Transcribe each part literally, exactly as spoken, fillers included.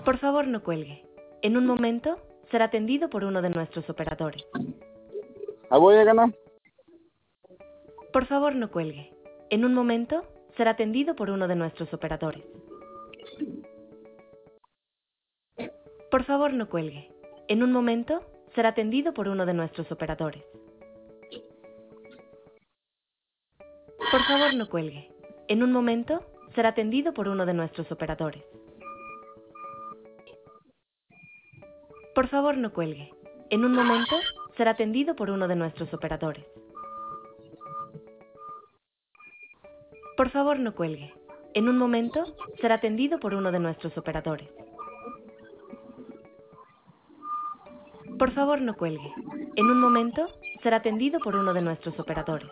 Por favor, no cuelgue. En un momento será atendido por uno de nuestros operadores. ¿Ah, voy a ganar? Por favor, no cuelgue. En un momento será atendido por uno de nuestros operadores. Por favor, no cuelgue. En un momento será atendido por uno de nuestros operadores. Por favor, no cuelgue. En un momento será atendido por uno de nuestros operadores. Por favor, no cuelgue. En un momento será atendido por uno de nuestros operadores. Por favor, no cuelgue. En un momento será atendido por uno de nuestros operadores. Por favor, no cuelgue. En un momento será atendido por uno de nuestros operadores.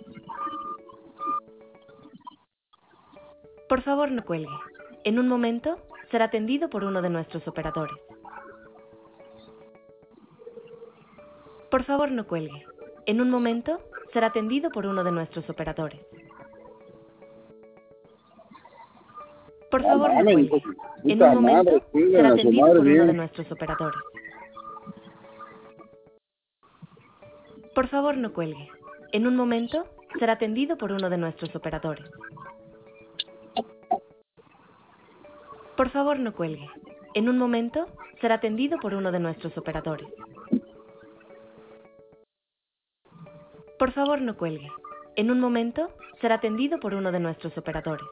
Por favor, no cuelgue. En un momento será atendido por uno de nuestros operadores. Por favor, no cuelgue. En un momento será atendido por uno de nuestros operadores. Por favor, no cuelgue. En un momento será atendido por uno de nuestros operadores. Por favor, no cuelgue. En un momento será atendido por uno de nuestros operadores. Por favor, no cuelgue. En un momento será atendido por uno de nuestros operadores. Por favor, no cuelgue. En un momento será atendido por uno de nuestros operadores.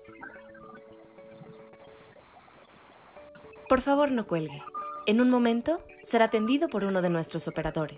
Por favor, no cuelgue. En un momento será atendido por uno de nuestros operadores.